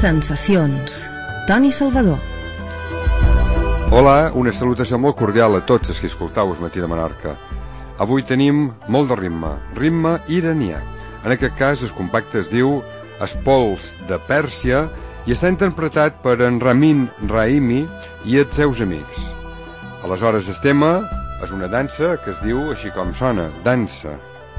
Sensacions. Toni Salvador. Hola, una salutació molt cordial a tots els que escoltau el Matí de Menorca. Avui tenim molt de ritme iranià. En aquest cas el compacte es diu Els pols de Pèrsia i està interpretat per en Ramin Rahimi i els seus amics. Aleshores el tema és una dansa que es diu així com sona, dansa.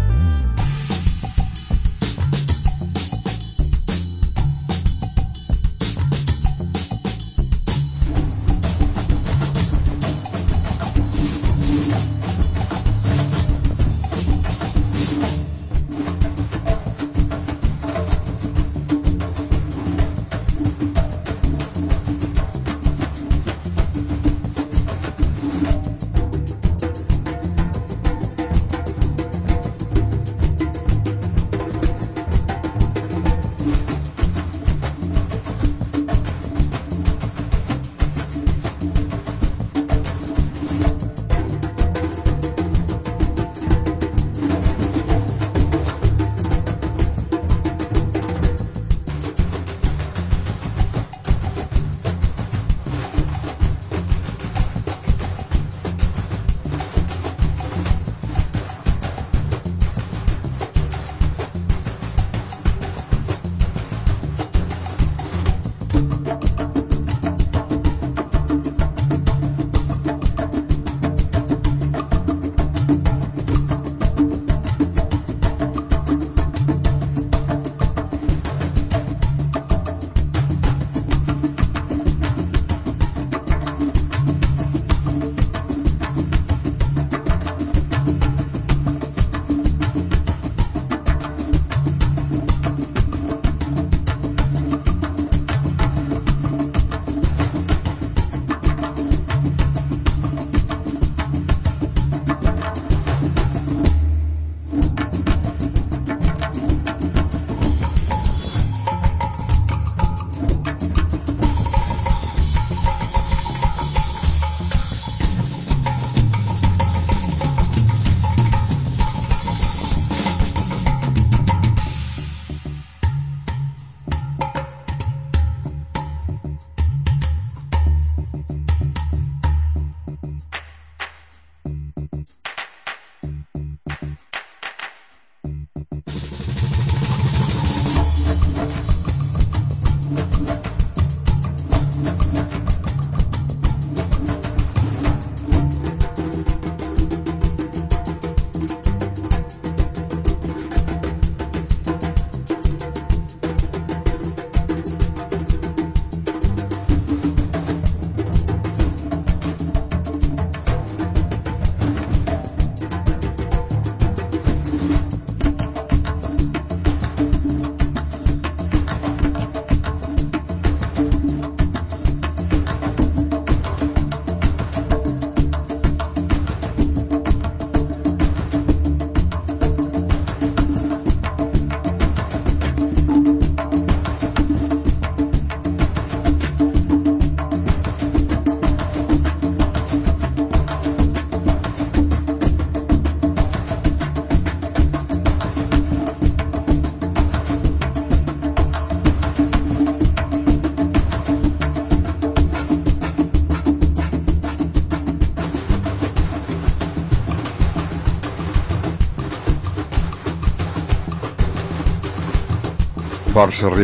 Força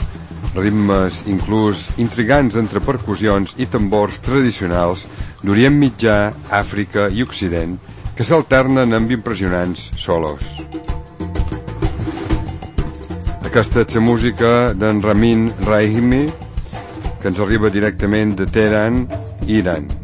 ritmes inclús intrigants entre percussions i tambors tradicionals d'Orient Mitjà, Àfrica i Occident que s'alternen amb impressionants solos. Aquesta és la música d'en Ramin Rahimi que ens arriba directament de Teheran, Iran.